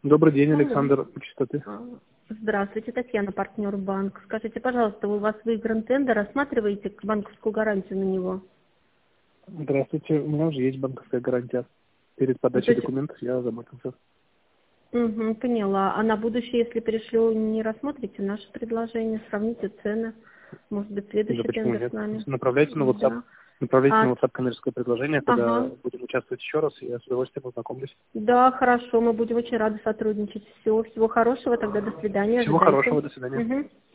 Добрый день, Алло. Александр. Частоты. Здравствуйте, Татьяна, партнер банк. Скажите, пожалуйста, у вас выигран тендер, рассматриваете банковскую гарантию на него? Здравствуйте. У меня уже есть банковская гарантия. Перед То подачей есть, документов я заботился. поняла. А на будущее, если пришлю, не рассмотрите наше предложение, сравните цены. Может быть, Да следующий почему тендер нет? с нами? Направляйте на WhatsApp. Да. Направляйте А, на WhatsApp коммерческое предложение, когда ага. будем участвовать еще раз, и я с удовольствием ознакомлюсь. Да, хорошо, мы будем очень рады сотрудничать. Всего хорошего, тогда до свидания, Всего ожидайте. хорошего, до свидания. Мгм.